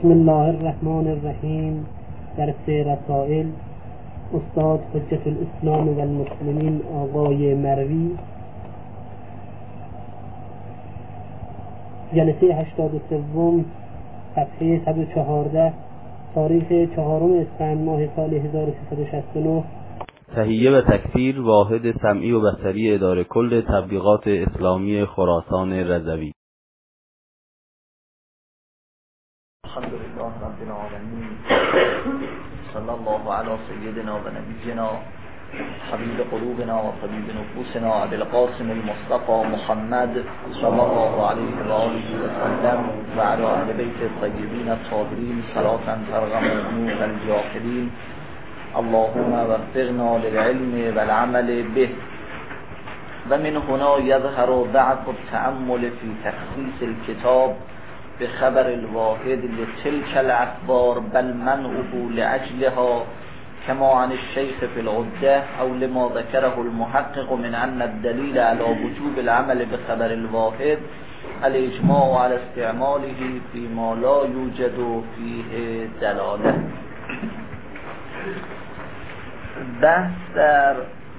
بسم الله الرحمن الرحیم. درس رسائل استاد حجت الاسلام و المسلمین آقای مروی، جلسه 83، صفحه 114، تاریخ 4 اسفند ماه سال 1369. تهیه و تکثیر واحد سمعی و بصری اداره کل تبلیغات اسلامی خراسان رضوی. الحمدلله رب العالمین، صلی الله علی سیدنا و نبینا حبیب قلوبنا و طبیب نفوسنا ابی القاسم المصطفى محمد صلی الله علیه و آله و سلم و علی اهل بیت الطیبین الطاهرین صلاة ترغم عنوق الجاهلین. اللهم وفقنا للعلم والعمل به. و من هنا يظهر ضعف التأمل في تخصيص الكتاب بخبر الواحد لتلك الأخبار، بل منعه لأجلها، كما عن الشيخ في العدة أو لما ذكره المحقق من أن الدليل على وجوب العمل بخبر الواحد الإجماع على استعماله فيما لا يوجد فيه دلالة. بحث در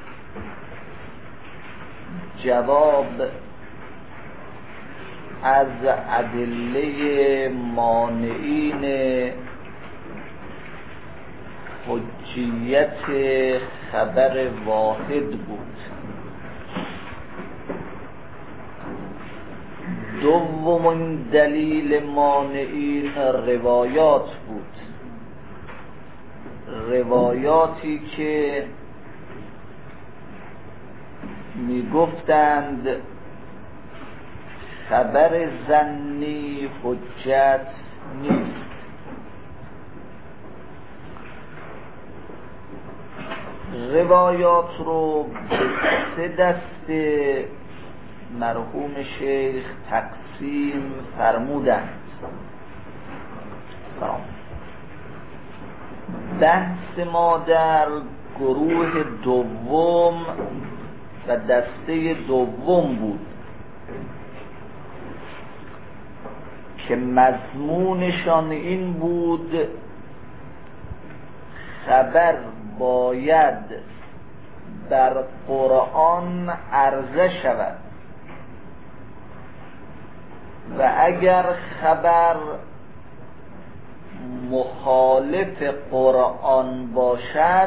جواب از ادله مانعین حجیت خبر واحد بود. دومین دلیل مانعین روایات بود، روایاتی که میگفتند خبر ظنی حجت نیست. روایات رو به 3 دسته مرحوم شیخ تقسیم فرمودند. بحث ما در گروه دوم و دسته دوم بود که مضمونشان این بود: خبر باید بر قرآن عرضه شود و اگر خبر مخالف قرآن باشد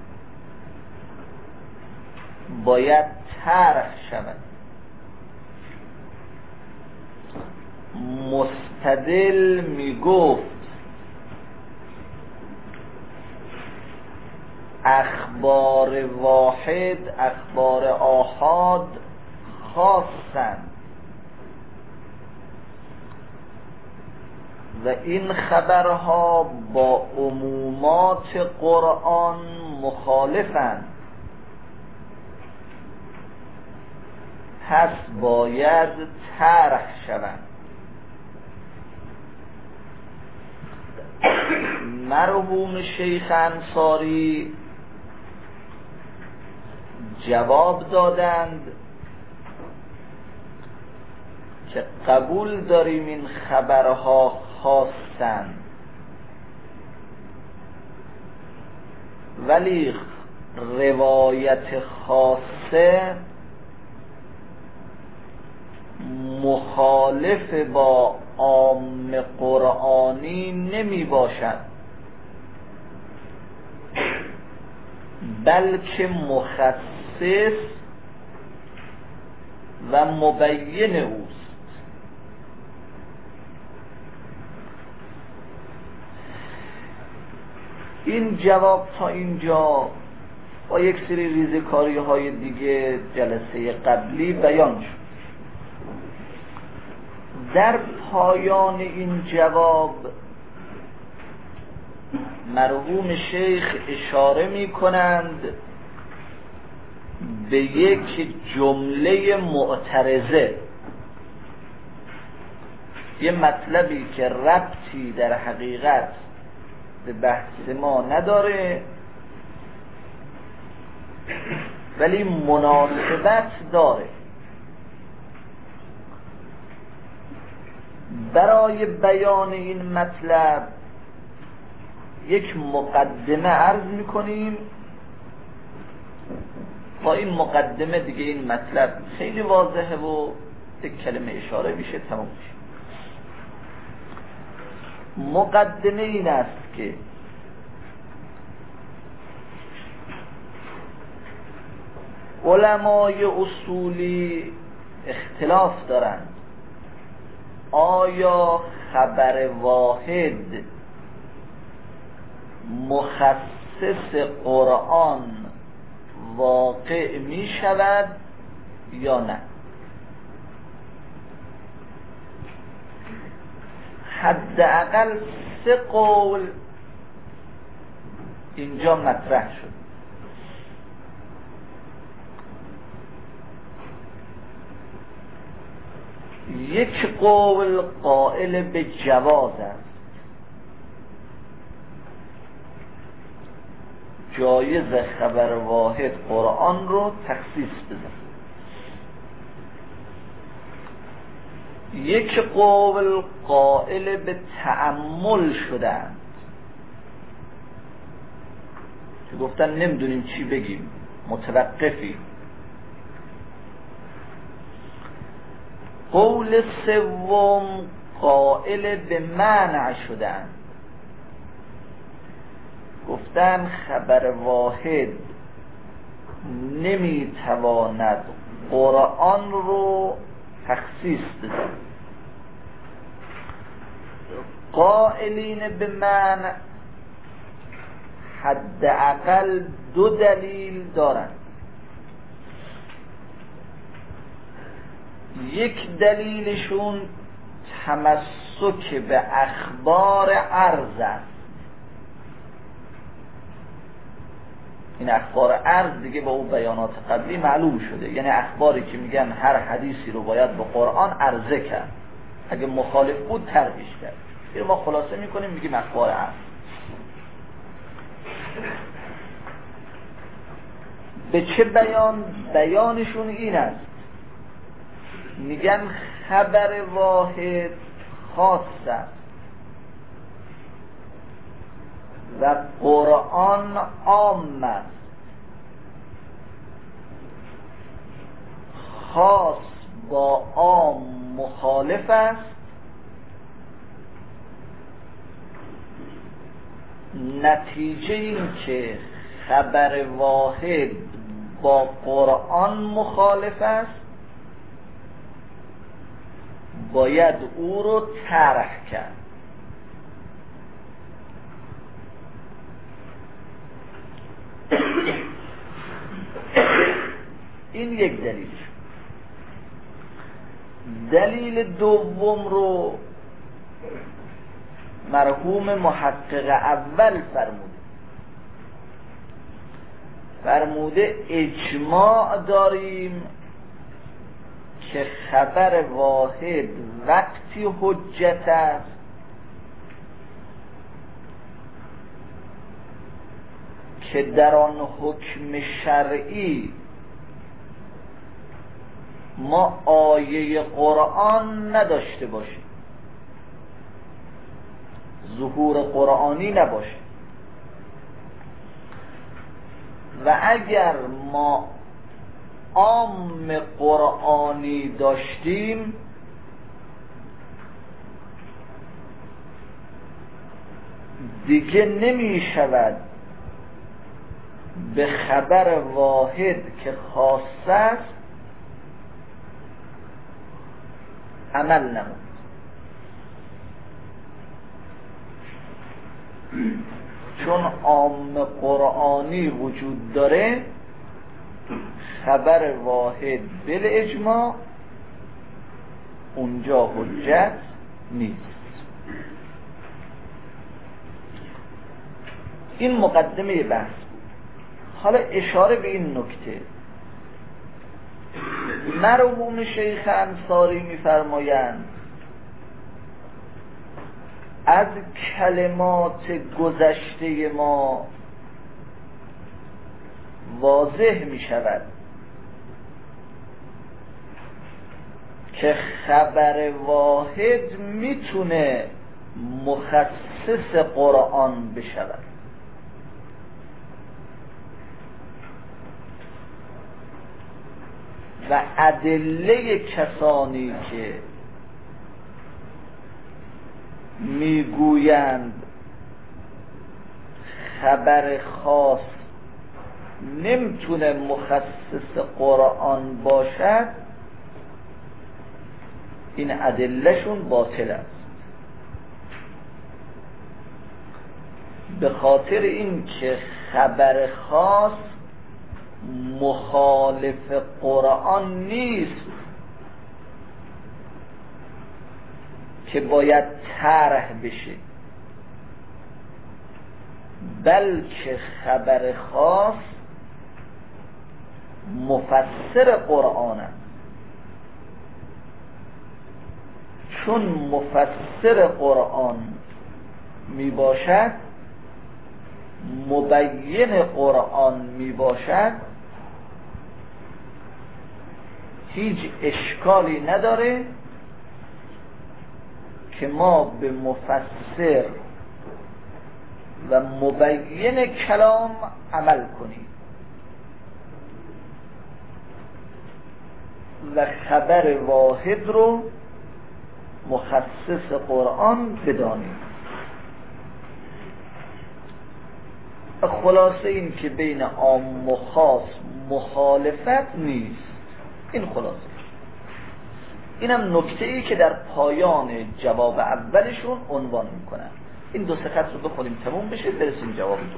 باید طرح شود. مستدل می گفت اخبار واحد، اخبار آحاد خاصند و این خبرها با عمومات قرآن مخالفند، پس باید طرح شوند. مرحوم شیخ انصاری جواب دادند که قبول داریم این خبرها خاصند، ولی روایت خاصه مخالف با عام قرآنی نمی باشد، بلکه مخصص و مبین اوست. این جواب تا اینجا با یک سری ریزکاری های دیگه جلسه قبلی بیان شد. در پایان این جواب مرحوم شیخ اشاره می کنند به یک جمله معترضه، یه مطلبی که ربطی در حقیقت به بحث ما نداره ولی مناسبت داره. برای بیان این مطلب یک مقدمه عرض میکنیم. با این مقدمه دیگه این مطلب خیلی واضحه و یک کلمه اشاره میشه تمام میشه. مقدمه این است که علمای اصولی اختلاف دارند آیا خبر واحد مخصص قرآن واقع می شود یا نه. حداقل 3 قول اینجا مطرح شد. یک قول قائل به جواز است، جایز خبر واحد قرآن رو تخصیص بزن. یک قول قائل به تأمل شدند که گفتن نمیدونیم چی بگیم، متوقفیم. قول سوم قائل به منع شدند، گفتن خبر واحد نمیتواند قرآن رو تخصیص بده. قائلین به منع حداقل 2 دلیل دارند. یک دلیلشون تمسک به اخبار عرض است. این اخبار عرض دیگه با اون بیانات قبلی معلوم شده، یعنی اخباری که میگن هر حدیثی رو باید به قرآن عرضه کرد، اگه مخالف بود ترکش کرد. این ما خلاصه میکنیم میگیم اخبار عرض. به چه بیان؟ بیانشون این است، میگن خبر واحد خاص است و قرآن عام است. خاص با عام مخالف است. نتیجه این که خبر واحد با قرآن مخالف است، باید او رو طرح کرد. این یک دلیل. دلیل دوم رو مرحوم محقق اول فرموده اجماع داریم که خبر واحد وقتی حجت است که در آن حکم شرعی ما آیه قرآن نداشته باشیم، ظهور قرآنی نباشه، و اگر ما عام قرآنی داشتیم دیگه نمی شود به خبر واحد که خاص است عمل نمود. چون عام قرآنی وجود داره، خبر واحد بالاجماع اونجا حجت نیست. این مقدمه بحث بود. حالا اشاره به این نکته، مرحوم شیخ انصاری می‌فرمایند از کلمات گذشته ما واضح می شود که خبر واحد میتونه مخصص قرآن بشود. و ادله کسانی که میگویند خبر خاص نمیتونه مخصص قرآن باشد، این ادلهشون باطل است. به خاطر این که خبر خاص مخالف قرآن نیست که باید طرح بشه، بلکه خبر خاص مفسر قرآن است. چون مفسر قرآن می باشد، مبین قرآن می باشد، هیچ اشکالی نداره که ما به مفسر و مبین کلام عمل کنیم و خبر واحد رو مخصص قرآن بدانیم. خلاصه این که بین عام و خاص مخالفت نیست. این خلاصه. اینم نکته ای که در پایان جواب اولشون عنوان میکنن. این دو سه خط رو بخونیم تموم بشه، برسیم جواب دو.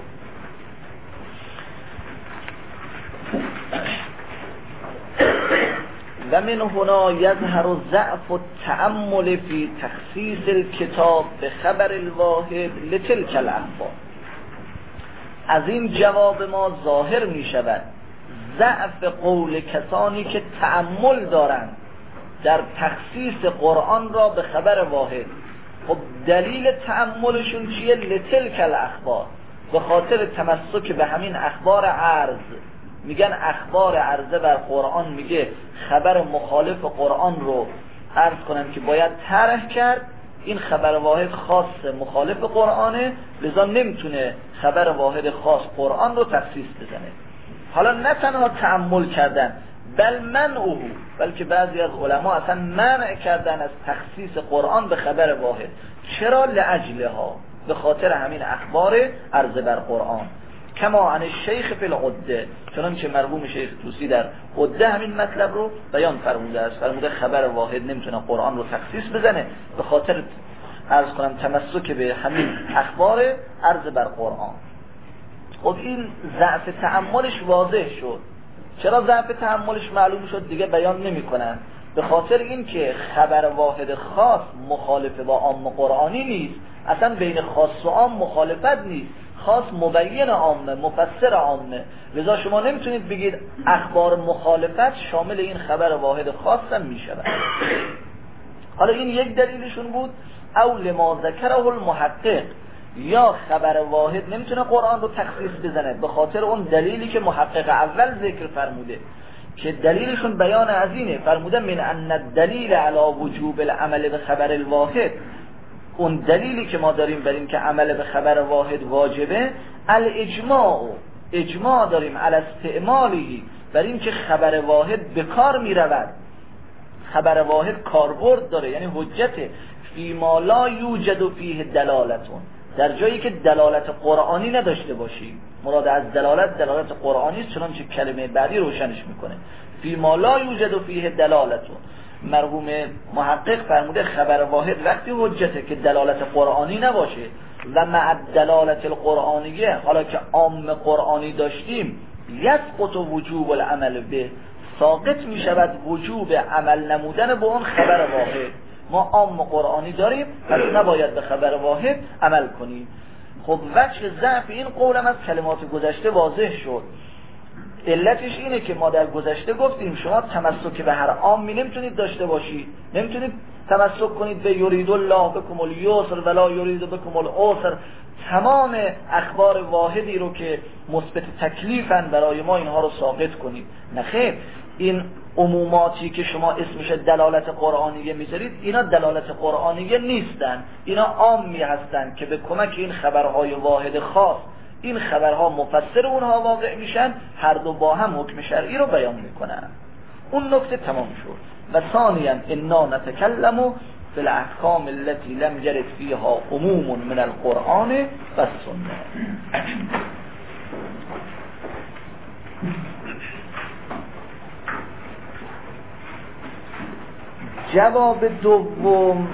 و من هنا یظهر ضعف التأمل فی تخصیص الکتاب به خبر الواحد لتلک الاخبار. از این جواب ما ظاهر می شود ضعف قول کسانی که تأمل دارند در تخصیص قرآن را به خبر واحد. خب دلیل تأملشون چیه؟ لتلک الاخبار، به خاطر تمسک به همین اخبار عرض. میگن اخبار عرضه بر قرآن میگه خبر مخالف قرآن رو عرض کنم که باید طرح کرد، این خبر واحد خاص مخالف قرآنه، لذا نمیتونه خبر واحد خاص قرآن رو تخصیص بزنه. حالا نه تنها تأمل کردن، بلکه بعضی از علما اصلا منع کردن از تخصیص قرآن به خبر واحد. چرا؟ لأجلها، به خاطر همین اخبار عرضه بر قرآن. کما عن الشیخ فی العده، چنانچه مرحوم شیخ طوسی در عده همین مطلب رو بیان فرموده است. فرموده خبر واحد نمیتونه قرآن رو تخصیص بزنه، به خاطر عرض کنم تمسک به همین اخبار عرضه بر قرآن. خب این ضعف تأملش واضح شد. چرا ضعف تأملش معلوم شد؟ دیگه بیان نمی کنن. به خاطر این که خبر واحد خاص مخالف با عام قرآنی نیست، اصلا بین خاص و عام مخالفت نیست، خاص مبین عامه، مفسر عامه، لذا شما نمیتونید بگید اخبار مخالفت شامل این خبر واحد خاص هم میشود. حالا این یک دلیلشون بود. او لما ذکره المحقق، یا خبر واحد نمیتونه قرآن رو تخصیص بزنه به خاطر اون دلیلی که محقق اول ذکر فرموده، که دلیلشون بیان از اینه. فرموده من ان الدلیل علی وجوب العمل به خبر الواحد، اون دلیلی که ما داریم بر این که عمل به خبر واحد واجبه، اجماع داریم علی استعمالی، بر این که خبر واحد به کار می رود. خبر واحد کاربرد داره، یعنی حجته. فیما لا یوجد فیه دلالتون، در جایی که دلالت قرآنی نداشته باشی. مراد از دلالت قرآنی است، چنانچه کلمه بعدی روشنش میکنه. فیما لا یوجد فیه دلالتون، مرحوم محقق فرموده خبر واحد وقتی حجته که دلالت قرآنی نباشه. و مع دلالت القرآنیه، حالا که عام قرآنی داشتیم، یسقط وجوب العمل به، ساقط می شود وجوب عمل نمودن به اون خبر واحد. ما عام قرآنی داریم، پس نباید به خبر واحد عمل کنیم. خب وجه ضعف این قولم از کلمات گذشته واضح شد. علتش اینه که ما در گذشته گفتیم شما تمسک به هر عامی نمیتونید داشته باشید، نمیتونید تمسک کنید به یرید الله بکم الیسر ولا یرید بکم العسر. تمام اخبار واحدی رو که مثبت تکلیفن برای ما اینها رو ساقط کنید. نخیر، این عموماتی که شما اسمش دلالت قرآنیه میذارید اینا دلالت قرآنیه نیستن، اینا عامی هستن که به کمک این خبرهای واحد خاص این خبرها مفسر اونها واقع میشن، هر دو با هم حکم شرعی رو بیان میکنن. اون نکته تمام شد. و ثانیا انا نتکلم فی الاحکام التي لم يرد فيها عموم من القرآن و السنه. جواب دوم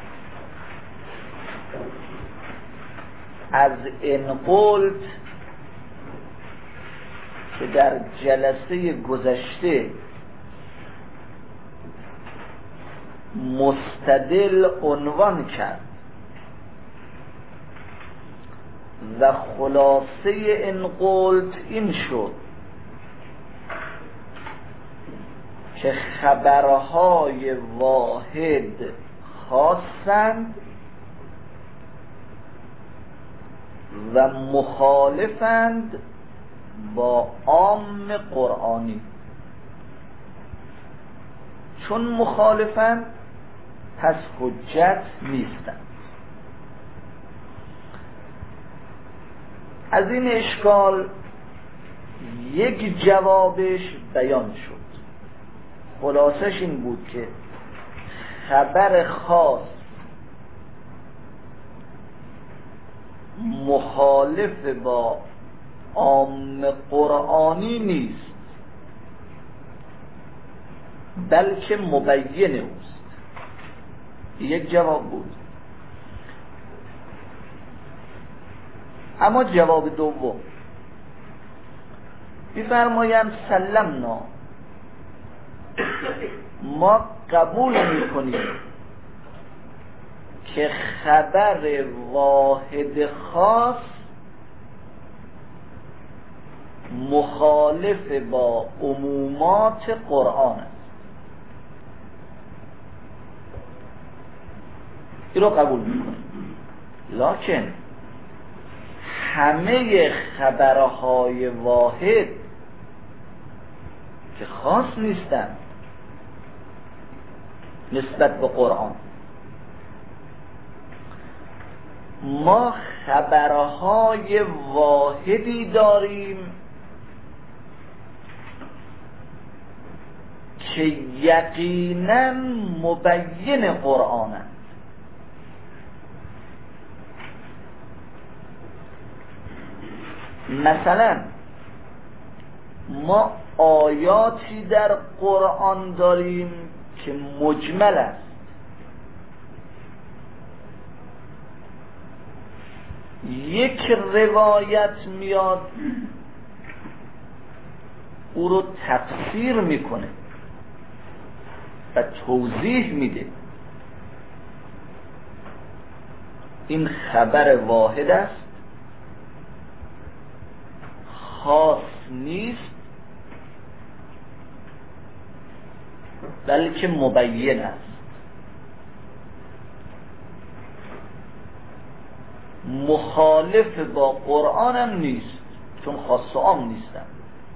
از ان قلت که در جلسه گذشته مستدل عنوان کرد و خلاصه ان قلت این شد که خبرهای واحد خاصند و مخالفند با عام قرآنی. چون مخالفند پس حجت نیستند. از این اشکال یک جوابش بیان شد. خلاصش این بود که خبر خاص مخالف با عام قرآنی نیست، بلکه مبین اوست. یک جواب بود. اما جواب دوم می‌فرمایند سلمنا، ما قبول می‌کنیم که خبر واحد خاص مخالف با عمومات قرآن است. این رو قبول می‌کنیم، لکن همه خبرهای واحد که خاص نیستند نسبت به قرآن، ما خبرهای واحدی داریم که یقینا مبین قرآنند. مثلا ما آیاتی در قرآن داریم که مجمل است، یک روایت میاد او رو تفسیر میکنه و توضیح میده. این خبر واحد است، خاص نیست، بلکه مبین است. مخالف با قرآن هم نیست، چون خاص و عام نیستن.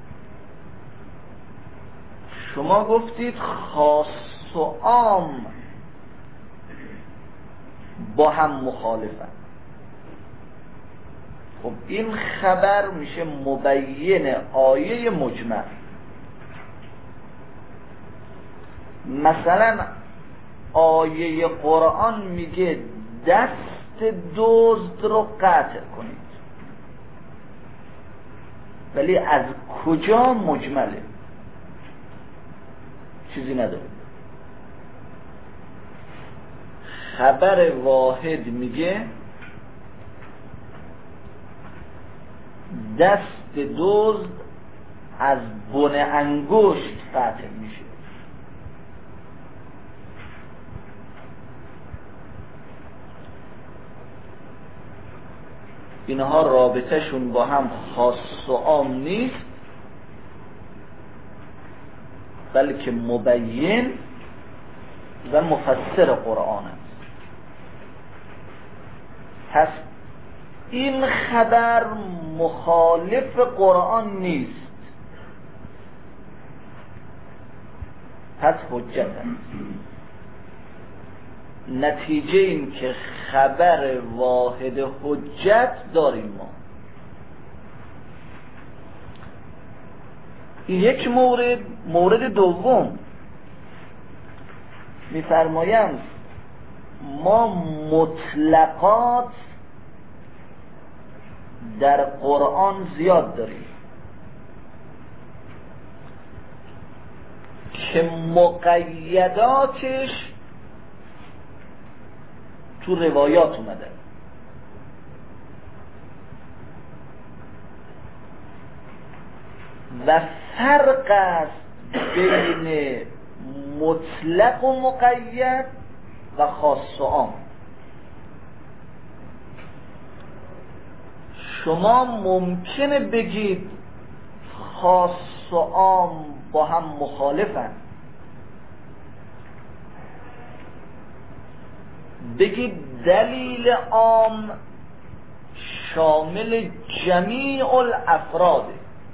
شما گفتید خاص و عام با هم مخالفن. خب این خبر میشه مبین آیه مجمل. مثلا آیه قرآن میگه دست دزد رو قطع کنید، ولی از کجا مجمله؟ چیزی نداره. خبر واحد میگه دست دزد از بن انگشت قطع میشه. اینها رابطهشون با هم خاص و عام نیست، بلکه مبین و مفسر قرآن است. پس این خبر مخالف قرآن نیست، پس حجت است. نتیجه این که خبر واحد حجت داریم ما. این یک مورد. مورد دوم می‌فرمایند ما مطلقات در قرآن زیاد داریم که مقیداتش تو روایات اومده و فرق است بین مطلق و مقید و خاص و عام. شما ممکنه بگید خاص و عام با هم مخالفن، بگید دلیل عام شامل جمیع الافراده،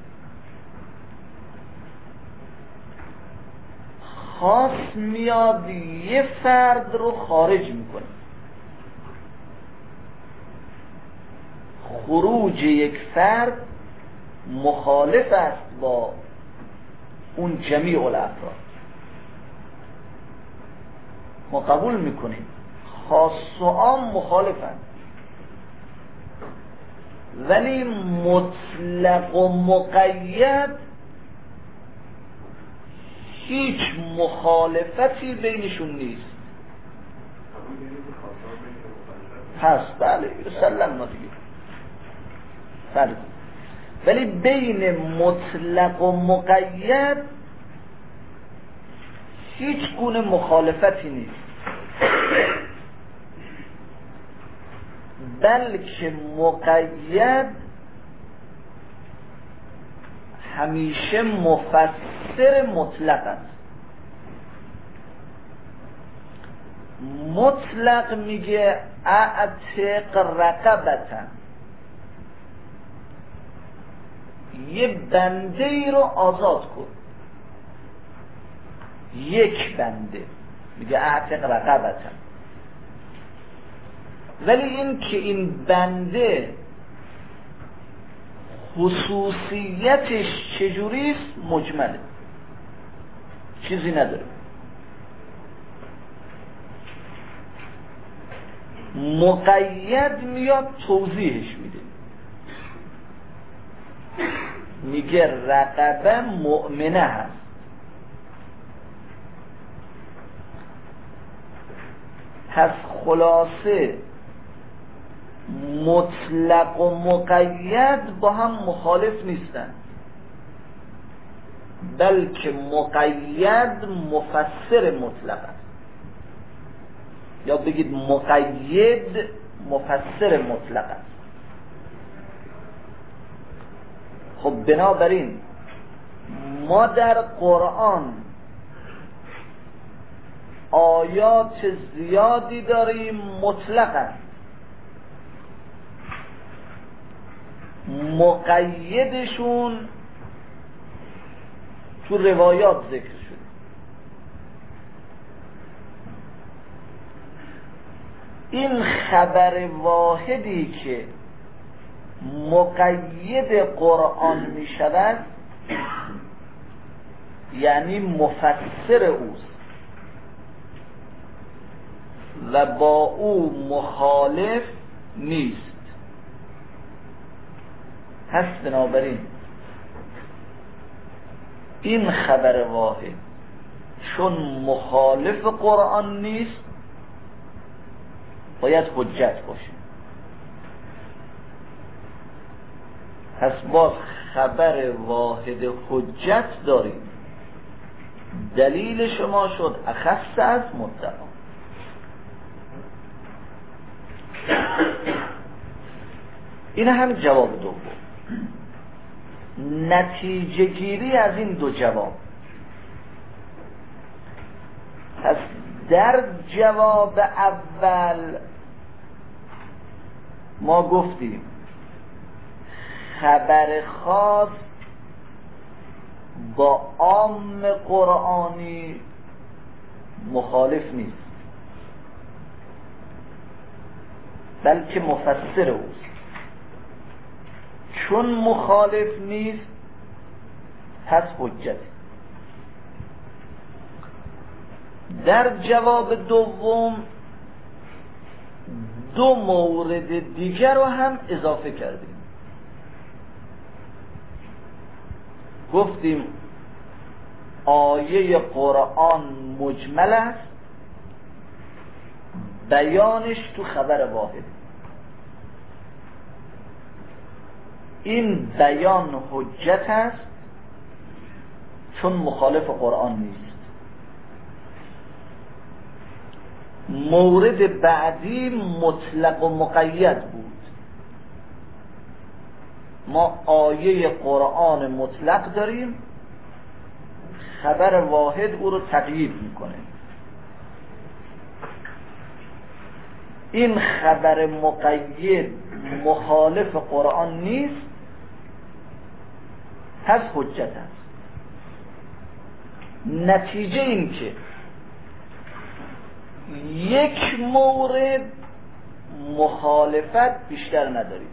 خاص میاد یه فرد رو خارج میکنه. خروج یک فرد مخالف است با اون جمیع الافراد. ما قبول میکنیم خاص و عام مخالفن، ولی مطلق و مقید هیچ مخالفتی بینشون نیست. هست بله سلم ما دیگه فرق، ولی بین مطلق و مقید هیچ گونه مخالفتی نیست، بلکه مقید همیشه مفسر مطلق است. مطلق میگه اعتق رقبتن، یه بنده ای رو آزاد کن، یک بنده میگه اعتق رقبتن. ولی این که این بنده خصوصیتش چجوریست مجمله، چیزی نداره. مقید میاد توضیحش میده، میگه رقبه مؤمنه هست. پس خلاصه مطلق و مقید با هم مخالف نیستن، بلکه مقید مفسر مطلق است، یا بگید مقید مفسر مطلق است. خب بنابراین ما در قرآن آیات زیادی داریم مطلقاً، مقیدشون تو روایات ذکر شده. این خبر واحدی که مقید قرآن می شود یعنی مفسر اوست و با او مخالف نیست. پس بنابراین این خبر واحد چون مخالف قرآن نیست باید حجت باشه. پس باز خبر واحد حجت داریم، دلیل شما شد اخص از مطلق. این هم جواب دوم. نتیجه گیری از این دو جواب. پس در جواب اول ما گفتیم خبر خاص با عام قرآنی مخالف نیست، بلکه مفسر اوست. چون مخالف نیست پس حجت. در جواب دوم دو مورد دیگر رو هم اضافه کردیم. گفتیم آیه قرآن مجمل است، بیانش تو خبر واحد. این بیان حجت است چون مخالف قرآن نیست. مورد بعدی مطلق و مقید بود. ما آیه قرآن مطلق داریم، خبر واحد او رو تقیید میکنه. این خبر مقید مخالف قرآن نیست، پس حجت است. نتیجه این که یک مورد مخالفت بیشتر نداریم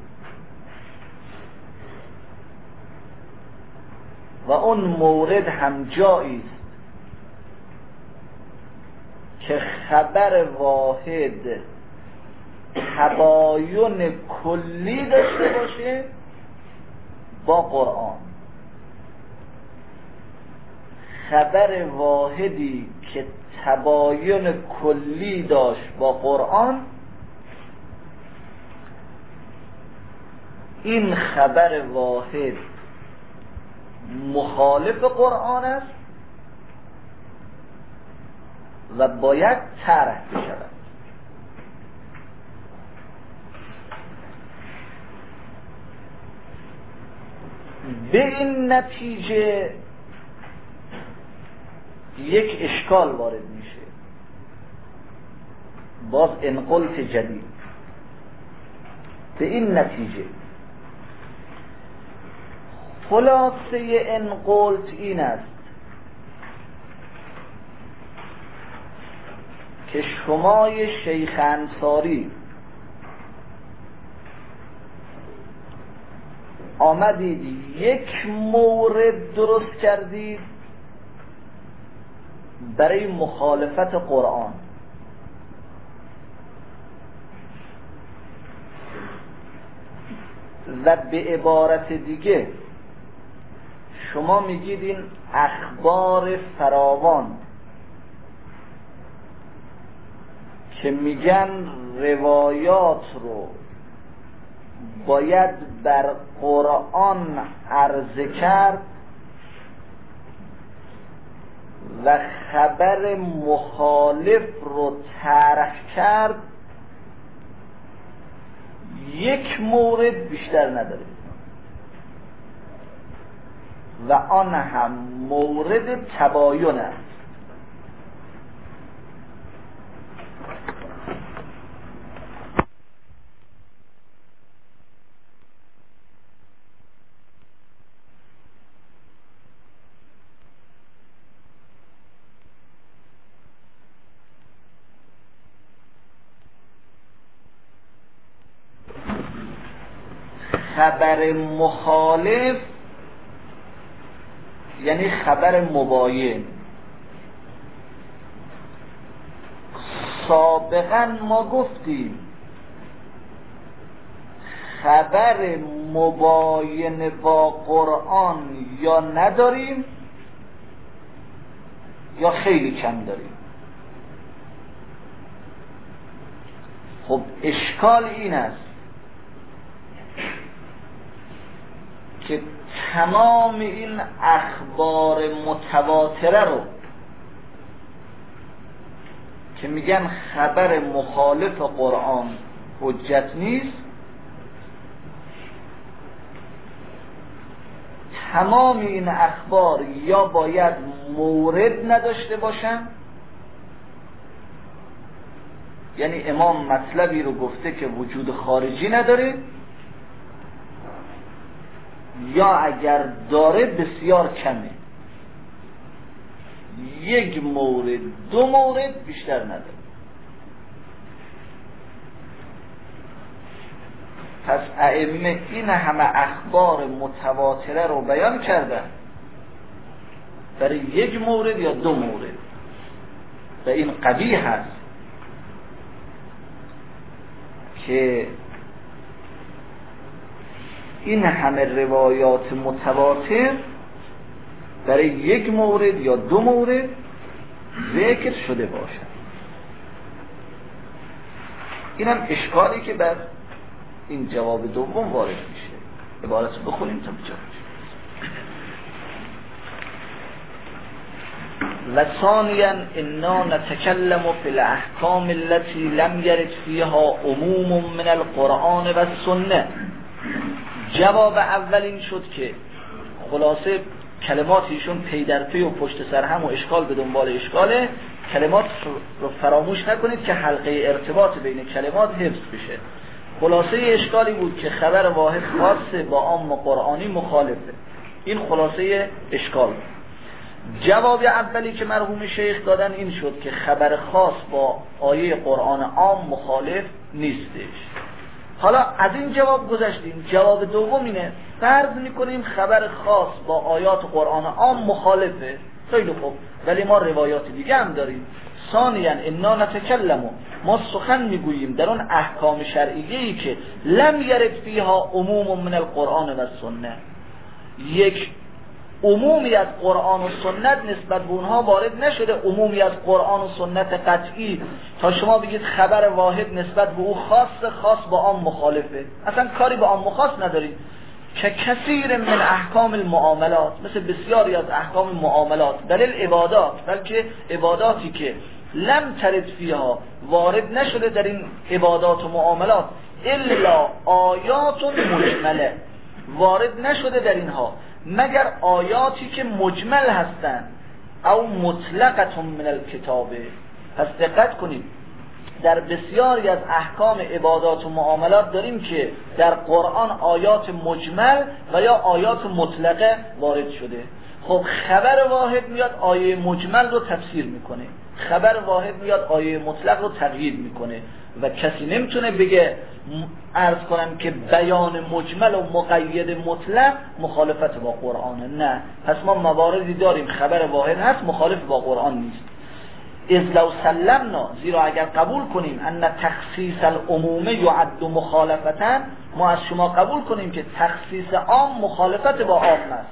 و اون مورد هم جایی است که خبر واحد تباین کلی داشته باشه با قرآن. خبر واحدی که تباین کلی داشت با قرآن، این خبر واحد مخالف قرآن است و باید طرح بشود. به این نتیجه یک اشکال وارد میشه، باز انقلت جدید. به این نتیجه خلاصه انقلت این است که شمای شیخ انصاری آمدید یک مورد درست کردید برای مخالفت قرآن و به عبارت دیگه شما میگید این اخبار فراوان که میگن روایات رو باید بر قرآن عرضه کرد و خبر مخالف رو طرح کرد، یک مورد بیشتر نداره و آن هم مورد تباین است. خبر مخالف یعنی خبر مباین. سابقا ما گفتیم خبر مباین با قرآن یا نداریم یا خیلی کم داریم. خب اشکال این است که تمام این اخبار متواتره رو که میگن خبر مخالف قرآن حجت نیست، تمام این اخبار یا باید مورد نداشته باشن یعنی امام مطلبی رو گفته که وجود خارجی نداره، یا اگر داره بسیار کمه، یک مورد دو مورد بیشتر نداره. پس ائمه این همه اخبار متواتره رو بیان کردن برای یک مورد یا دو مورد و این قبیح هست که این همه روایات متواتر برای یک مورد یا دو مورد ذکر شده باشد. اینم اشکالی که بر این جواب دوم وارد میشه. عبارت رو بخونیم تا بجا بشه. و ثانیا انا نتکلم فی الاحکام التي لم یرد فیها عموم من القرآن و السنه. جواب اول این شد که خلاصه کلماتیشون پی در پی و پشت سر هم و اشکال به دنبال اشکاله، کلمات رو فراموش نکنید که حلقه ارتباط بین کلمات حفظ بشه. خلاصه اشکالی بود که خبر واحد خاص با عام قرآنی مخالفه. این خلاصه اشکال بود. جواب اولی که مرحوم شیخ دادن این شد که خبر خاص با آیه قرآن عام مخالف نیستش. حالا از این جواب گذشتیم. جواب دوم اینه، فرض میکنیم خبر خاص با آیات قرآن عام مخالفه، خیلی خوب، ولی ما روایات دیگه هم داریم. ثانیا انا نتکلم، ما سخن میگوییم در اون احکام شرعیه‌ای که لم یرد فیها عموم من القرآن و السنه، یک عمومی از قرآن و سنت نسبت به اونها وارد نشده، عمومی از قرآن و سنت قطعی تا شما بگید خبر واحد نسبت به او خاص با عام مخالفه. اصلا کاری با عام خاص نداریم. که کثیر من احکام المعاملات، مثل بسیاری از احکام معاملات، دلیل عبادات، بلکه عباداتی که لم ترد فیها، وارد نشده در این عبادات و معاملات الا آیات مجمله، وارد نشده در اینها مگر آیاتی که مجمل هستند او مطلقه من الکتابه. پس دقت کنید، در بسیاری از احکام عبادات و معاملات داریم که در قرآن آیات مجمل و یا آیات مطلقه وارد شده. خب خبر واحد میاد آیه مجمل رو تفسیر میکنه، خبر واحد میاد آیه مطلق رو تقیید میکنه و کسی نمیتونه بگه عرض کنم که بیان مجمل و مقید مطلق مخالفت با قرآنه. نه، پس ما مواردی داریم خبر واحد هست مخالف با قرآن نیست. اذ لو سلمنا، زیرا اگر قبول کنیم ان تخصیص العموم یعد مخالفتن، ما از شما قبول کنیم که تخصیص عام مخالفت با عام است،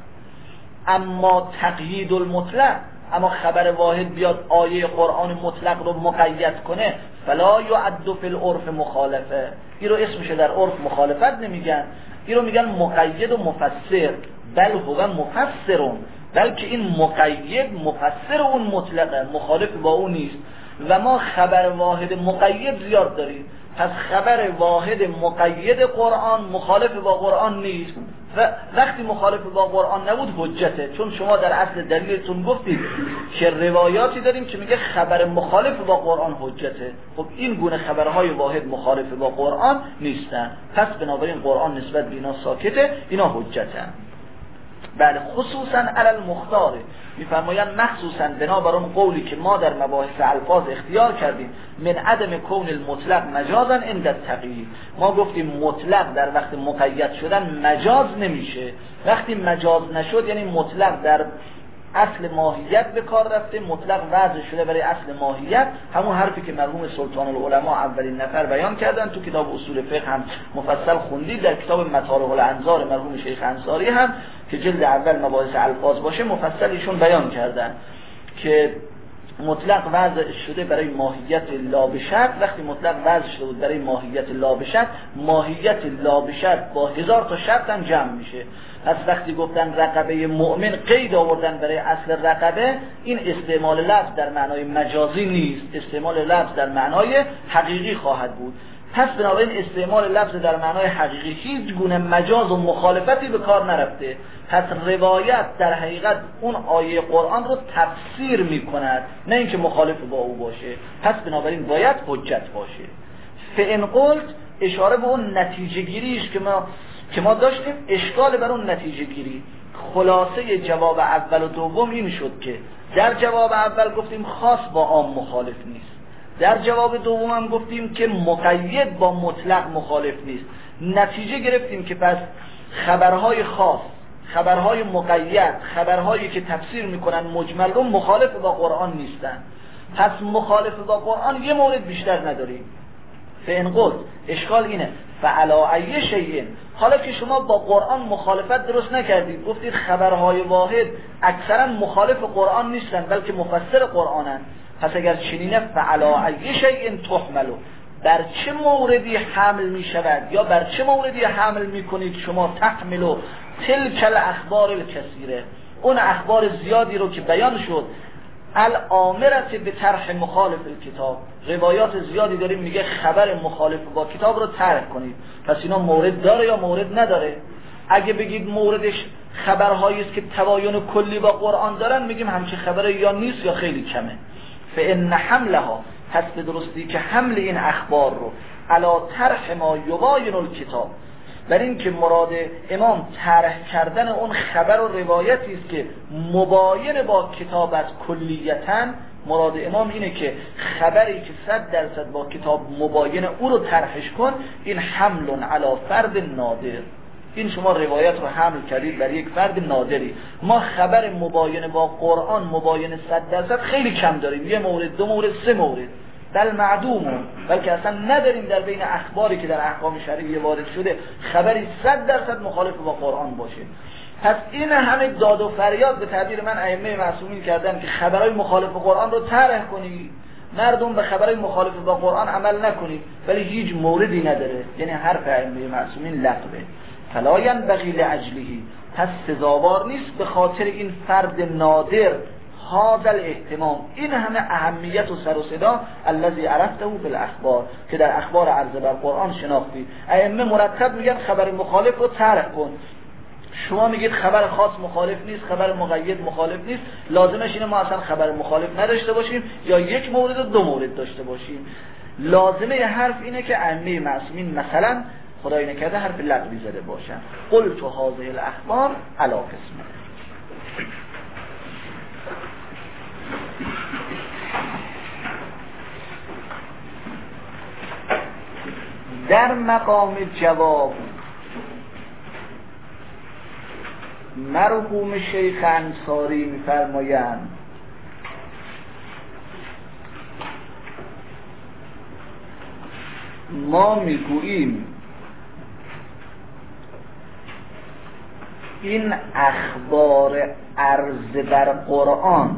اما تقیید المطلق، اما خبر واحد بیاد آیه قرآن مطلق رو مقید کنه، فلا یعد فی العرف مخالفه، این رو اسمش در عرف مخالفت نمیگن، این رو میگن مقید و مفسر، بل هو مفسرون، بلکه این مقید مفسر اون مطلقه، مخالف با اون نیست. و ما خبر واحد مقید زیاد داریم، پس خبر واحد مقید قرآن مخالف با قرآن نیست و وقتی مخالف با قرآن نبود حجته، چون شما در اصل دلیلتون گفتید که روایاتی داریم که میگه خبر مخالف با قرآن حجته. خب این گونه خبرهای واحد مخالف با قرآن نیستن، پس بنابراین قرآن نسبت به اینا ساکته، اینا حجتن. بله، خصوصا علی المختار، میفرمایند مخصوصا بنابر اون قولی که ما در مباحث الفاظ اختیار کردیم، من عدم کون المطلق مجازا عند التقیید، ما گفتیم مطلق در وقت مقید شدن مجاز نمیشه، وقتی مجاز نشد یعنی مطلق در اصل ماهیت به کار رفته، مطلق وضع شده برای اصل ماهیت، همون حرفی که مرحوم سلطان العلماء اولین نفر بیان کردن تو کتاب اصول فقه هم مفصل خوندید، در کتاب مطالب الانظار مرحوم شیخ انصاری هم که جلد اول مباحث الفاظ باشه مفصل ایشون بیان کردن که مطلق وضع شده برای ماهیت لا بشرط، وقتی مطلق وضع شده بود برای ماهیت لا بشرط، ماهیت لا بشرط با 1000 تا شرط هم جمع میشه. پس وقتی گفتن رقبه مؤمن قید آوردن برای اصل رقبه، این استعمال لفظ در معنای مجازی نیست، استعمال لفظ در معنای حقیقی خواهد بود. پس بنابراین استعمال لفظ در معنای حقیقی هیچ گونه مجاز و مخالفتی به کار نرفته. پس روایت در حقیقت اون آیه قرآن رو تفسیر میکند، نه اینکه مخالف با او باشه. پس بنابراین باید حجت باشه. فإن قلت اشاره به اون نتیجه گیریش که ما داشتیم، اشکال بر اون نتیجه گیری. خلاصه جواب اول و دوم این شد که در جواب اول گفتیم خاص با عام مخالف نیست، در جواب دوم هم گفتیم که مقید با مطلق مخالف نیست. نتیجه گرفتیم که پس خبرهای خاص، خبرهای مقید، خبرهایی که تفسیر میکنن مجمل رو مخالف با قرآن نیستن. پس مخالف با قرآن یه مورد بیشتر نداریم. فإن قلت اشکال اینه فعلی ای شیء، حالا که شما با قرآن مخالفت درست نکردید، گفتید خبرهای واحد اکثرا مخالف قرآن نیستن بلکه مفسر قرآنن، پس اگر چنینه فعلی ای شیء تحملو، بر چه موردی حمل می شود یا بر چه موردی حمل می کنید شما تحملو تلک الاخبار الکثیره، اون اخبار زیادی رو که بیان شد، الامرت به طرح مخالف الکتاب، روایات زیادی داریم میگه خبر مخالف با کتاب رو طرح کنید. پس اینا مورد داره یا مورد نداره؟ اگه بگید موردش خبرهایی است که تباین کلی با قرآن دارن، میگیم همچه خبره یا نیست یا خیلی کمه. فإن حملها، پس به درستی که حمل این اخبار رو علی طرح ما یباین الکتاب، بر این که مراد امام طرح کردن اون خبر و روایتی است که مباین با کتاب از کلیتاً، مراد امام اینه که خبری که 100% با کتاب مباین او رو طرحش کن، این حمل علی فرد نادر، این شما روایت رو حمل کردید بر یک فرد نادری. ما خبر مباین با قرآن مباین 100% خیلی کم داریم، یه مورد، دو مورد، سه مورد، بل معدومون، بلکه اصلا نداریم در بین اخباری که در احکام شرعی وارد شده خبری 100% مخالف با قرآن باشه. پس این همه داد و فریاد به تعبیر من ائمه معصومین کردن که خبرهای مخالف با قرآن رو طرح کنید، مردم به خبرهای مخالف با قرآن عمل نکنید، ولی هیچ موردی نداره، یعنی حرف ائمه معصومین لغوه. فلا ینبغی لاجله، پس سزاوار نیست به خاطر این فرد نادر هذا الاهتمام، این همه اهمیت و سر و صدا الذی عرفته فی الاخبار، که در اخبار عرض بر قرآن شناختی. ائمه مرتب میگن خبر مخالف رو طرح کن، شما میگید خبر خاص مخالف نیست، خبر مقید مخالف نیست، لازمش اینه ما اصلا خبر مخالف نداشته باشیم یا یک مورد و دو مورد داشته باشیم. لازمه حرف اینه که ائمه معصومین مثلا خدای نکرده حرف لغوی زده باشن. قلت هذه الاخبار علی قسم، در مقام جواب مرحوم شیخ انصاری می‌فرمایند ما میگوییم این اخبار عرض بر قرآن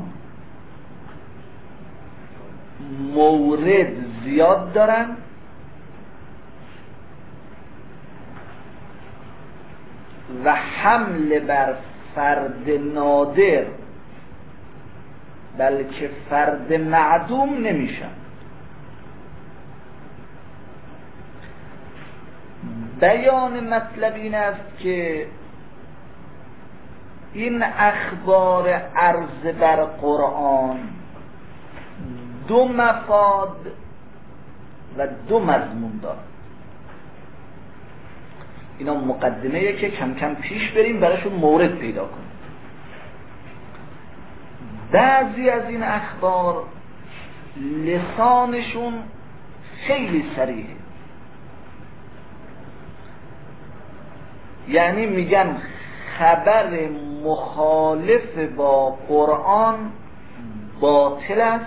مورد زیاد دارن و حمل بر فرد نادر بلکه فرد معدوم نمیشن. بیان مطلب این است که این اخبار عرض بر قرآن دو مفاد و دو مضمون دارد. اینا مقدمه که کم کم پیش بریم براشون مورد پیدا کنیم. بعضی از این اخبار لسانشون خیلی صریحه، یعنی میگن خبر مخالف با قرآن باطل است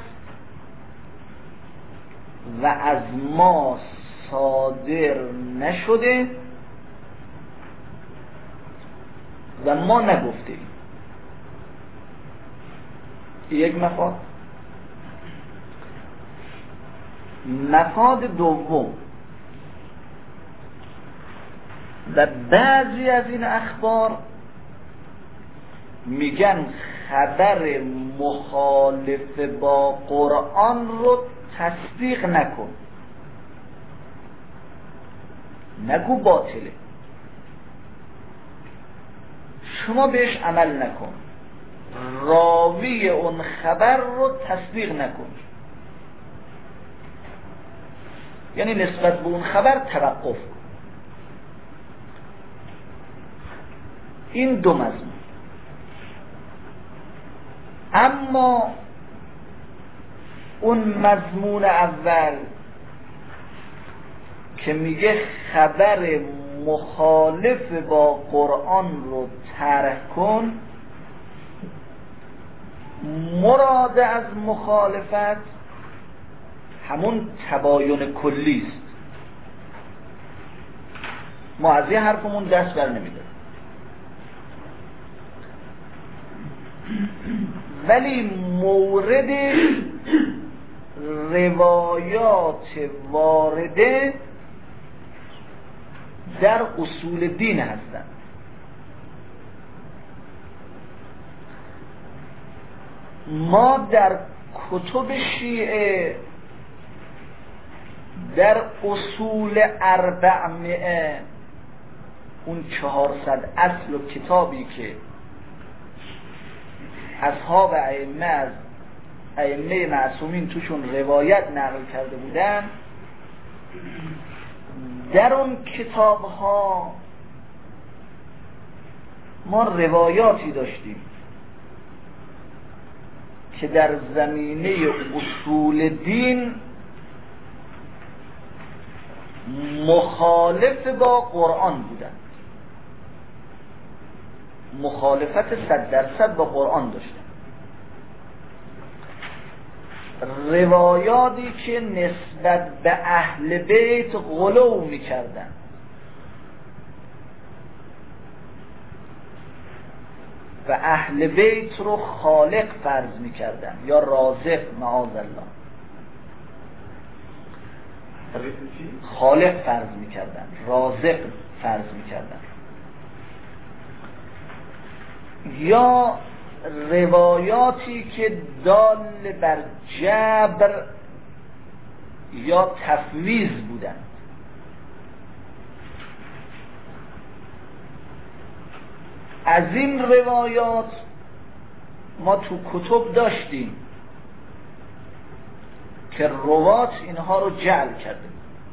و از ما صادر نشده و ما نگفته. یک مفاد. مفاد دوم، و بعضی از این اخبار میگن خبر مخالف با قرآن رو تصدیق نکن. نگو باطله، شما بهش عمل نکن، راوی اون خبر رو تصدیق نکن، یعنی نسبت به اون خبر توقف کن. این دو مضمون. اما اون مضمون اول که میگه خبر مخالف با قرآن رو ترک کن، مراد از مخالفت همون تباین کلی است. ما از این حرفمون دست بر نمیداریم، ولی مورد روایات وارده در اصول دین هستند. ما در کتب شیعه در اصول 400 اون 400 اصل و کتابی که اصحاب ائمه از ائمه معصومین توشون روایت نقل کرده بودن، در اون کتاب ها ما روایاتی داشتیم که در زمینه اصول دین مخالف با قرآن بودن، مخالفت 100% با قرآن داشتن، روایاتی که نسبت به اهل بیت غلو میکردن، و اهل بیت رو خالق فرض میکردن یا رازق، معاذ الله خالق فرض میکردن، رازق فرض میکردن، یا روایاتی که دال بر جبر یا تفویض بودن. از این روایات ما تو کتب داشتیم که روات اینها رو جعل کرده،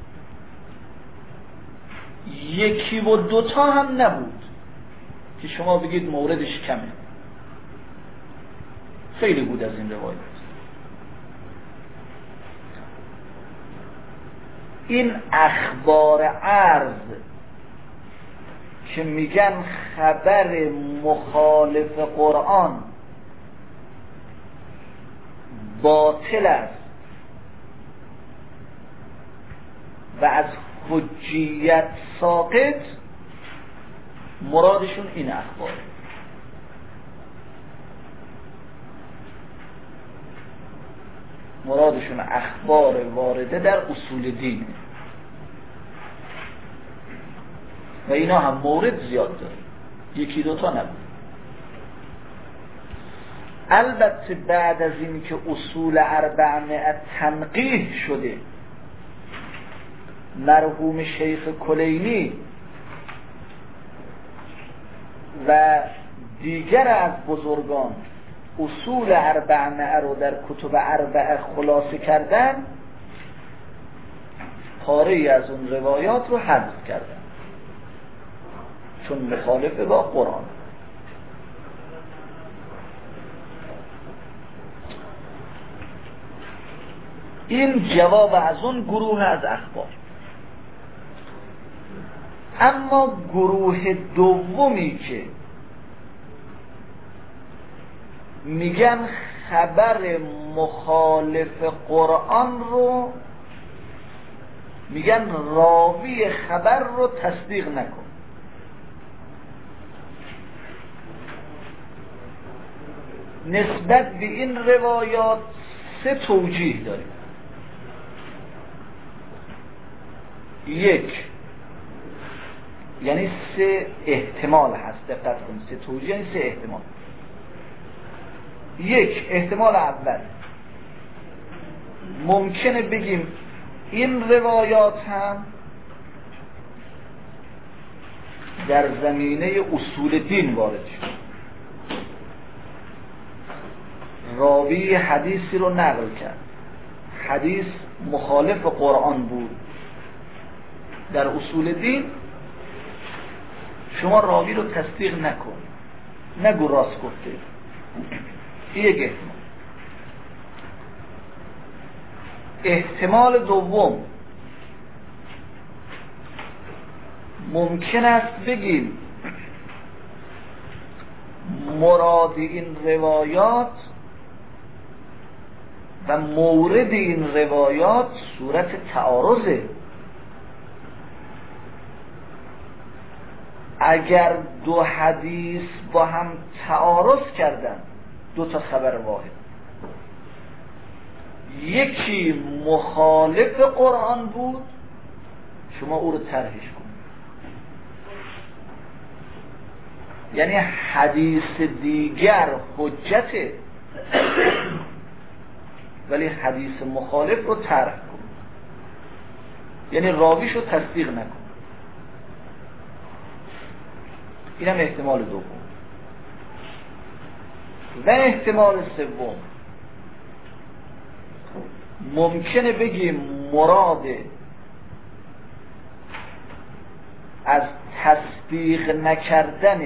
یکی و دوتا هم نبود که شما بگید موردش کمه، خیلی بود از این روایات. این اخبار عرض که میگن خبر مخالف قرآن باطل است و از حجیت ساقط، مرادشون این اخبار، مرادشون اخبار وارده در اصول دین، و اینا هم مورد زیاد داره، یکی دوتا نبود. البته بعد از این که اصول 400 تنقیح شده، مرحوم شیخ کلینی و دیگر از بزرگان اصول 400 رو در کتب 4 خلاصه کردن، پاره‌ای از اون روایات رو حذف کردن چون مخالف با قرآن. این جواب از اون گروه از اخبار. اما گروه دومی که میگن خبر مخالف قرآن رو، میگن راوی خبر رو تصدیق نکن. نسبت به این روایات 3 توجیه داریم. یک، یعنی 3 احتمال هست، دقت کنید، 3 توجیه یعنی 3 احتمال. یک، احتمال اول، ممکنه بگیم این روایات هم در زمینه اصول دین وارد شد. راوی حدیثی رو نقل کرد، حدیث مخالف قرآن بود. در اصول دین شما راوی رو تصدیق نکن، نگو راست گفته. یک احتمال. احتمال دوم، ممکن است بگیم مراد این روایات و مورد این روایات صورت تعارضه. اگر دو حدیث با هم تعارض کردن، دو تا خبر واحد، یکی مخالف قرآن بود، شما او رو طرحش کنید. یعنی حدیث دیگر حجته، ولی حدیث مخالف رو طرح کن، یعنی راویش رو تصدیق نکن. اینم احتمال دوم. و احتمال سوم، ممکنه بگیم مراد از تصدیق نکردن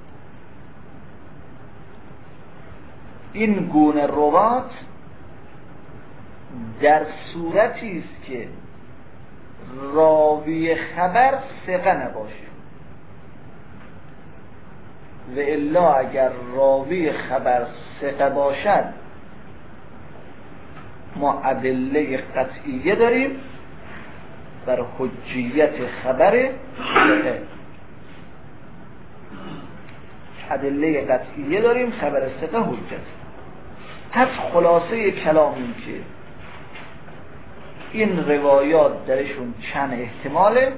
این گونه روات در صورتی است که راوی خبر ثقه نباشه، و الا اگر راوی خبر ثقه باشد ما ادله قطعیه داریم بر حجیت خبر ثقه. ادله قطعیه داریم، خبر ثقه حجت. پس خلاصه کلام این که این روایات درشون چند احتماله.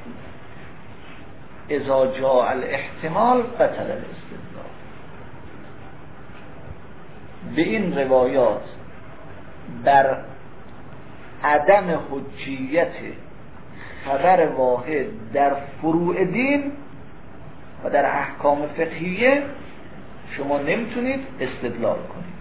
اذا جاء الاحتمال بطل الاستدلال. به این روایات بر عدم حجیت خبر واحد در فروع دین و در احکام فقهیه شما نمیتونید استدلال کنید.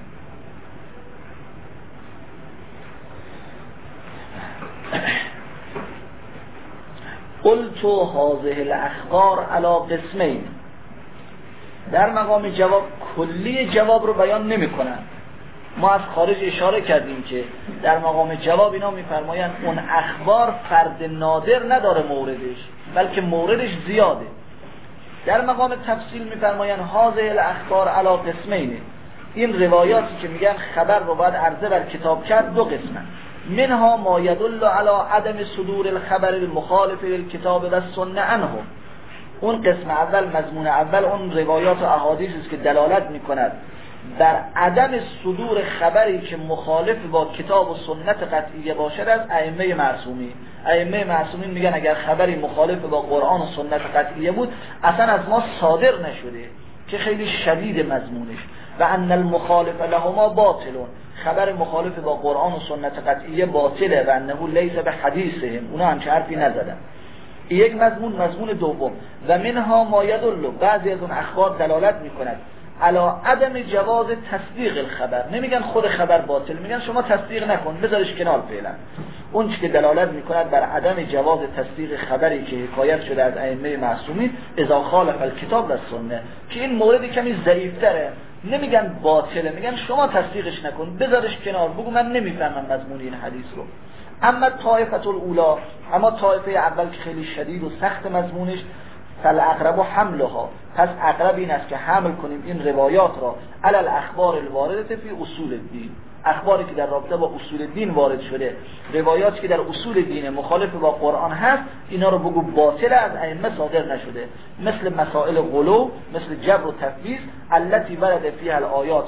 قلت هذه الاخبار علی قسمین. در مقام جواب کلی جواب رو بیان نمی کنن. ما از خارج اشاره کردیم که در مقام جواب اینا میفرمایند اون اخبار فرد نادر نداره موردش، بلکه موردش زیاده. در مقام تفصیل میفرمایند هذه الاخبار علی قسمین. این روایاتی که میگن خبر رو باید عرضه بر کتاب کرد دو قسمه. منها ما يدل على عدم صدور الخبر المخالف للكتاب و السنه عنه. اون قسم اول، مضمون اول، اون روایات و احادیث است که دلالت میکند بر عدم صدور خبری که مخالف با کتاب و سنت قطعیه باشد از ائمه معصومین. ائمه معصومین میگن اگر خبری مخالف با قرآن و سنت قطعیه بود اصلا از ما صادر نشده، که خیلی شدید مضمونش. و ان المخالف لهما باطلون. خبر مخالف با قرآن و سنت قطعیه باطله و انه لیس به حدیثهم. اونا همچه حرفی نزدن. یک مضمون. مضمون دوم، و منها ما یدل، بعضی از اون اخبار دلالت میکند علا عدم جواز تصدیق الخبر. نمیگن خود خبر باطل، میگن شما تصدیق نکن، بذارش کنار فعلا. اون چی که دلالت میکند بر عدم جواز تصدیق خبری که حکایت شده از ائمه معصومین اذا خالف الکتاب و سنت، که این مورد کمی ضعیف‌تره. نمیگن باطله، میگن شما تصدیقش نکن، بذارش کنار، بگو من نمیفهمم مضمون این حدیث رو. اما طایفه الاولی، اما طایفه اول که خیلی شدید و سخت مضمونش، فالاقرب حملها، پس اقرب این است که حمل کنیم این روایات را علی الاخبار الوارده فی اصول الدین. اخباری که در رابطه با اصول دین وارد شده، روایاتی که در اصول دین مخالف با قرآن هست، اینا رو بگو باطل، از ائمه صادر نشده، مثل مسائل غلو، مثل جبر و تفویض التي ورد فيها الآیات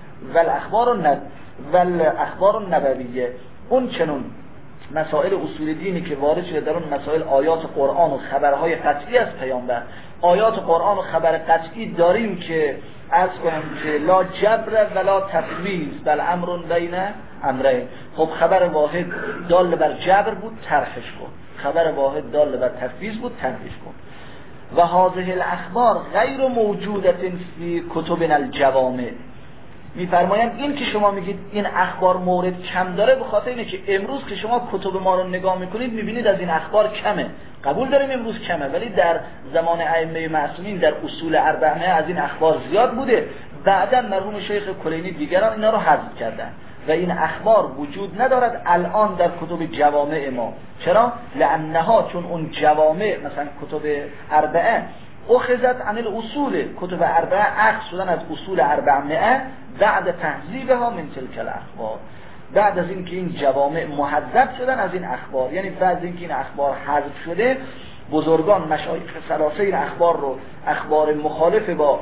والاخبار النبویه. اون چنون مسائل اصول دینی که وارد شده در اون مسائل آیات قرآن و خبرهای قطعی از پیامبر. آیات قرآن و خبر قطعی داریم که عرض کنم که لا جبر ولا تفویض بل امر بین امرین. خب خبر واحد دال بر جبر بود، طرحش کن. خبر واحد دال بر تفویض بود، طرحش کن. و هذه الاخبار غیر موجودة فی کتبنا الجوامع. میفرمایند این که شما میگید این اخبار مورد کم داره به خاطر اینه که امروز که شما کتب ما رو نگاه میکنید میبینید از این اخبار کمه. قبول داریم امروز کمه، ولی در زمان ائمه معصومین در اصول اربعه از این اخبار زیاد بوده. بعدا مرحوم شیخ کلینی دیگران اینا رو حذف کردن و این اخبار وجود ندارد الان در کتب جوامع ما. چرا؟ لانها، چون اون جوامع مثلا کتب اربعه اخذت عن الاصول، کتب اربعه اخذ شدن از اصول 400 بعد تهذیبها من تلک الاخبار، بعد از اینکه این جوامع مهذب شدن از این اخبار، یعنی بعد از اینکه این اخبار حذف شده بزرگان مشایخ ثلاثه این اخبار رو، اخبار مخالف با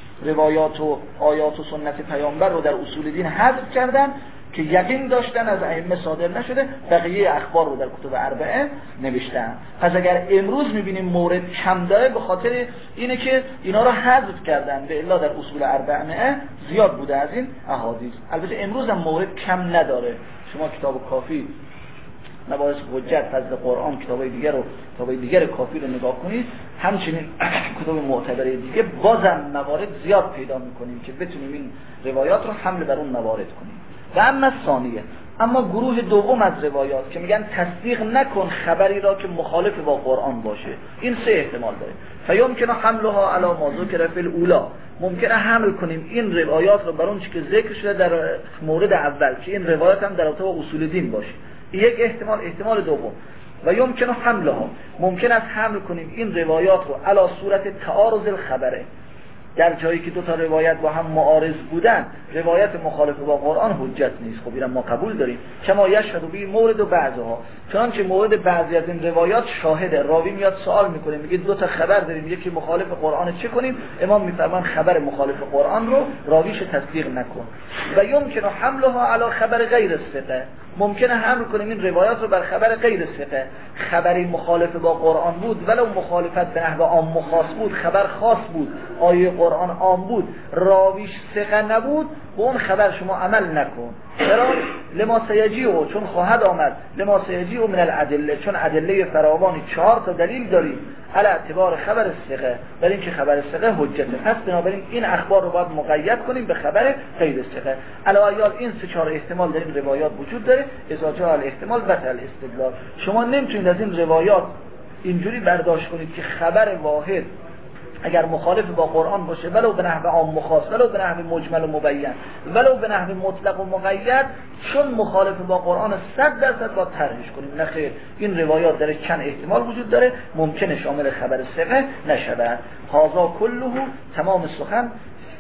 روایات و آیات و سنت پیامبر رو در اصول دین حذف کردن که یقین داشتن از ائمه صادر نشده، بقیه اخبار رو در کتب اربعه نوشتن. پس اگر امروز میبینیم مورد کم داره به خاطر اینه که اینا رو حذف کردن، به الا در اصول اربعه زیاد بوده از این احادیث. البته امروز هم مورد کم نداره. شما کتاب کافی، مباحث حجت، فضل قرآن، کتابای دیگر کافی رو نگاه کنید، همچنین کتاب معتبره دیگه بازم موارد زیاد پیدا میکنیم که بتونیم این روایات رو حمل بر اون موارد کنیم. و اما ثانیه، اما گروه دوم از روایات که میگن تصدیق نکن خبری را که مخالف با قرآن باشه، این سه احتمال داره. فیمکن حملها علی ما ذکر فی الاولی، ممکنه حمل کنیم این روایات رو بر اون چیزی که ذکر شده در مورد اول، که این روایات هم در رابطه با اصول دین باشه. یک احتمال دوم. و یمکن حملها، ممکن است حمل کنیم این روایات رو علی صورت تعارض الخبره، در جایی که دو تا روایت با هم معارض بودن، روایت مخالف با قرآن حجت نیست. خب اینم ما قبول داریم. کما یشهد به مورد و بعضها، چنانچه مورد بعضی از این روایات شاهده. راوی میاد سوال میکنه، میگه دو تا خبر داریم، یکی مخالف قرآن، چه کنیم؟ امام میفرمان خبر مخالف قرآن رو راویش تصدیق نکن. و یمکن حملها علی خبر غیر الثقه، ممکنه حمل کنیم این روایات رو بر خبر غیر ثقه. خبری مخالف با قرآن بود، ولو مخالفت به نحو عام و خاص بود، خبر خاص بود، آیه قرآن عام بود، راویش ثقه نبود، به اون خبر شما عمل نکن. چرا؟ لما سیجیو، چون خواهد آمد، لما سیجیو من الادله، چون ادله فراوانی 4 تا دلیل داریم علی اعتبار خبر ثقه، برای اینکه خبر ثقه حجته. پس بنابراین این اخبار رو باید مقید کنیم به خبر غیر ثقه. علاوه بر این 3-4 احتمال در این روایات وجود داره. اذا جاء الاحتمال بطل الاستدلال. شما نمیتونید از این روایات اینجوری برداشت کنید که خبر واحد اگر مخالف با قرآن باشه، ولو به نحو عام و خاص، ولو به نحو مجمل و مبین، ولو به نحو مطلق و مقید، چون مخالف با قرآن 100% با طرحش کنیم. نه خیر، این روایات در چند احتمال وجود داره، ممکنه شامل خبر ثقه نشود. هذا کله، تمام سخن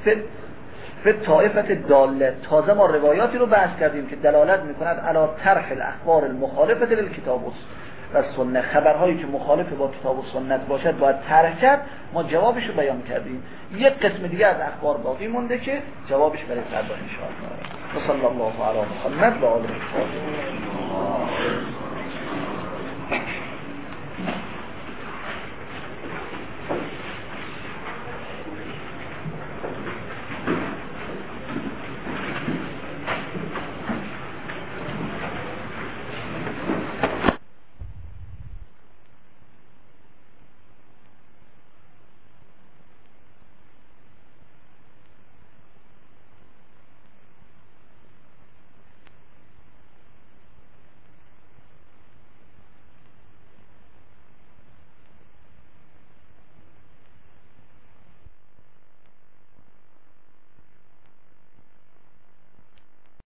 فی طائفه داله. تازه ما روایاتی رو بحث کردیم که دلالت میکند علی طرح الاخبار المخالفه للکتاب و سنت. خبرهایی که مخالف با کتاب و سنت باشد باید طرح کرد. ما جوابش رو بیان کردیم. یک قسم دیگه از اخبار باقی مونده که جوابش برای فردا ان شاء الله. صلی الله علی محمد و آله الطاهرین.